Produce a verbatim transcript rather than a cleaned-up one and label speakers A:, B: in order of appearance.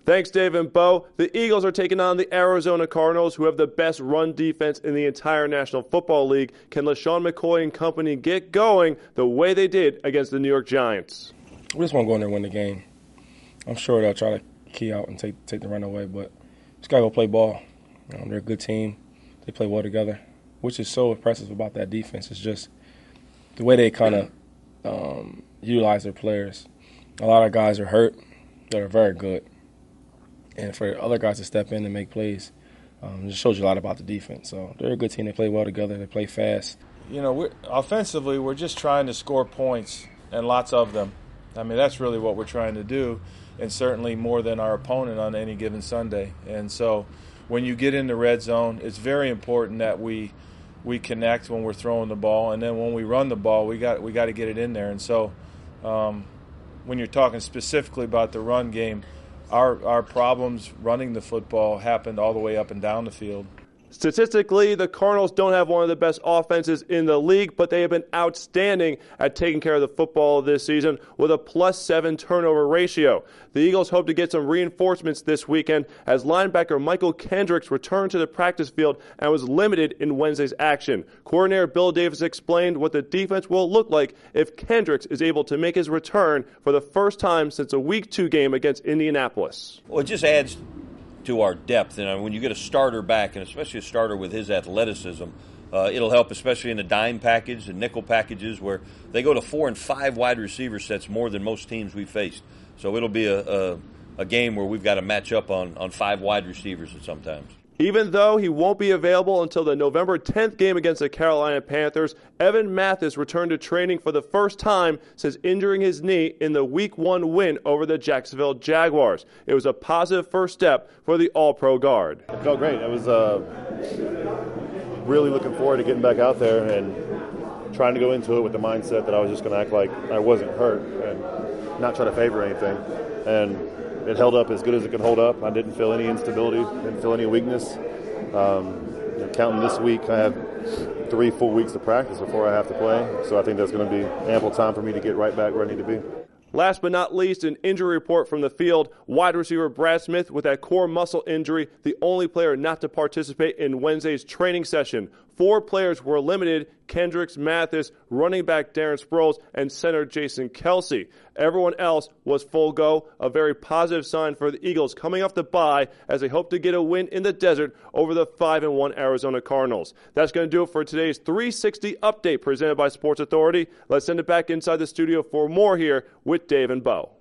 A: Thanks, Dave and Bo. The Eagles are taking on the Arizona Cardinals, who have the best run defense in the entire National Football League. Can LaShawn McCoy and company get going the way they did against the New York Giants?
B: We just want to go in there and win the game. I'm sure they'll try to key out and take take the run away, but just got to go play ball. You know, they're a good team. They play well together, which is so impressive about that defense. It's just the way they kind of um, utilize their players. A lot of guys are hurt that are very good. And for other guys to step in and make plays, um, it just shows you a lot about the defense. So they're a good team. They play well together. They play fast.
C: You know, we're, offensively, we're just trying to score points, and lots of them. I mean, that's really what we're trying to do, and certainly more than our opponent on any given Sunday. And so when you get in the red zone, it's very important that we we connect when we're throwing the ball, and then when we run the ball, we got we got to get it in there. And so um, when you're talking specifically about the run game, Our our problems running the football happened all the way up and down the field.
A: Statistically, the Cardinals don't have one of the best offenses in the league, but they have been outstanding at taking care of the football this season with a plus seven turnover ratio. The Eagles hope to get some reinforcements this weekend as linebacker Michael Kendricks returned to the practice field and was limited in Wednesday's action. Coordinator Bill Davis explained what the defense will look like if Kendricks is able to make his return for the first time since a week two game against Indianapolis.
D: Well, it just adds to our depth, and when you get a starter back, and especially a starter with his athleticism, uh, it'll help, especially in the dime package and nickel packages, where they go to four and five wide receiver sets more than most teams we faced. So it'll be a, a, a game where we've got to match up on, on five wide receivers at sometimes.
A: Even though he won't be available until the November tenth game against the Carolina Panthers, Evan Mathis returned to training for the first time since injuring his knee in the Week one win over the Jacksonville Jaguars. It was a positive first step for the All-Pro guard.
E: It felt great. I was uh, really looking forward to getting back out there and trying to go into it with the mindset that I was just going to act like I wasn't hurt and not try to favor anything. And it held up as good as it could hold up. I didn't feel any instability, didn't feel any weakness. Um, you know, counting this week, I have three full weeks of practice before I have to play. So I think that's going to be ample time for me to get right back where I need to be.
A: Last but not least, an injury report from the field. Wide receiver Brad Smith with that core muscle injury, the only player not to participate in Wednesday's training session. Four players were limited: Kendricks, Mathis, running back Darren Sproles, and center Jason Kelsey. Everyone else was full go, a very positive sign for the Eagles coming off the bye as they hope to get a win in the desert over the five and one Arizona Cardinals. That's going to do it for today's three sixty update presented by Sports Authority. Let's send it back inside the studio for more here with Dave and Bo.